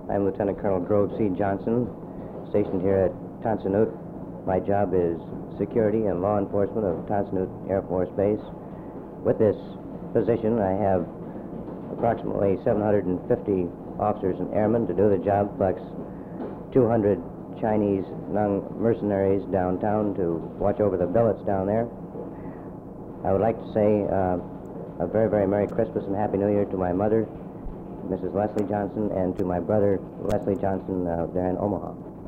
I'm Lieutenant Colonel Grove C. Johnson, stationed here at Tonsinoot. My job is security and law enforcement of Tonsinoot Air Force Base. With this position, I have approximately 750 officers and airmen to do the job, plus 200 Chinese mercenaries downtown to watch over the billets down there. I would like to say a very, very Merry Christmas and Happy New Year to my mother, Mrs. Leslie Johnson, and to my brother, Leslie Johnson, there in Omaha.